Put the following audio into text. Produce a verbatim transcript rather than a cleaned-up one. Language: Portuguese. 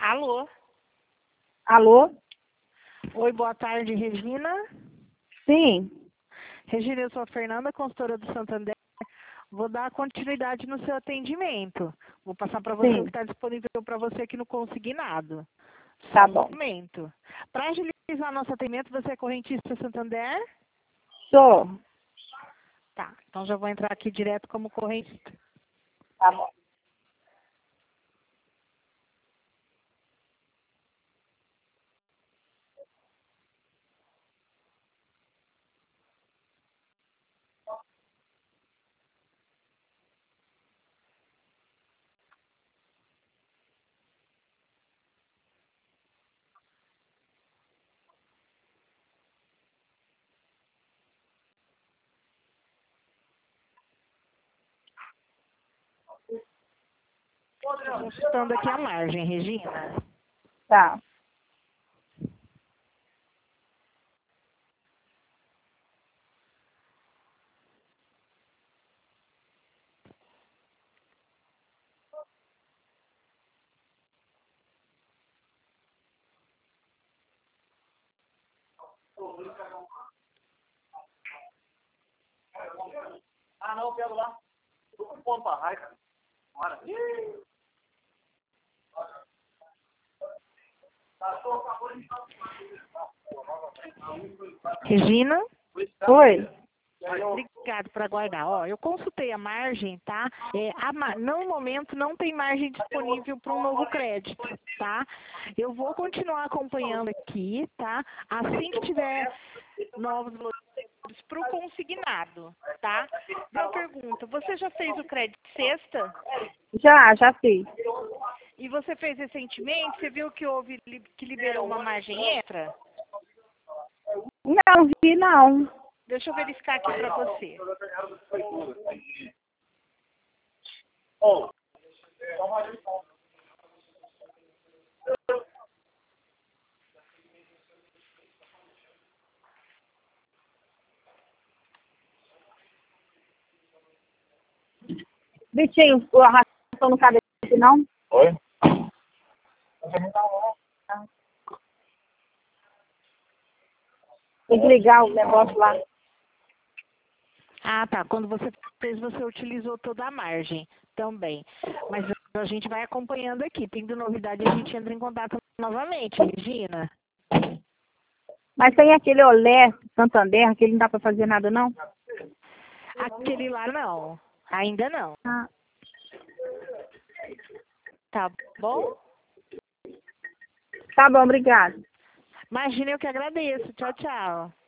Alô? Alô? Oi, boa tarde, Regina. Sim. Regina, eu sou a Fernanda, consultora do Santander. Vou dar continuidade no seu atendimento. Vou passar para você Sim. o que está disponível para você aqui no Consignado. Só Tá um bom. momento. Para agilizar nosso atendimento, você é correntista Santander? Sou. Tá, então já vou entrar aqui direto como correntista. Tá bom. Consultando aqui a margem, Regina. Tá. Ah, não, eu quero lá. Tô com fome pra raio, cara. Bora. Regina? Oi. Obrigado por aguardar. Ó, eu consultei a margem, tá? É, a ma- no momento não tem margem disponível para um novo crédito, tá? Eu vou continuar acompanhando aqui, tá? Assim que tiver novos valores para o consignado, tá? Uma pergunta, você já fez o crédito sexta? Já, já fiz. E você fez recentemente? Você viu que houve li- que liberou uma margem extra? Não vi, não. Deixa eu verificar aqui para você. Ó, Vitinho, a ração não cabe aqui, não? oi? Tem que ligar o negócio lá. Ah, tá. Quando você fez, você utilizou toda a margem também. Mas a gente vai acompanhando aqui. Tendo novidade, a gente entra em contato novamente, Regina. Mas tem aquele Olé Santander, que ele não dá pra fazer nada, não? Aquele lá não. Ainda não. Ah. Tá bom? Tá bom, obrigado. Imagina, eu que agradeço. Tchau, tchau.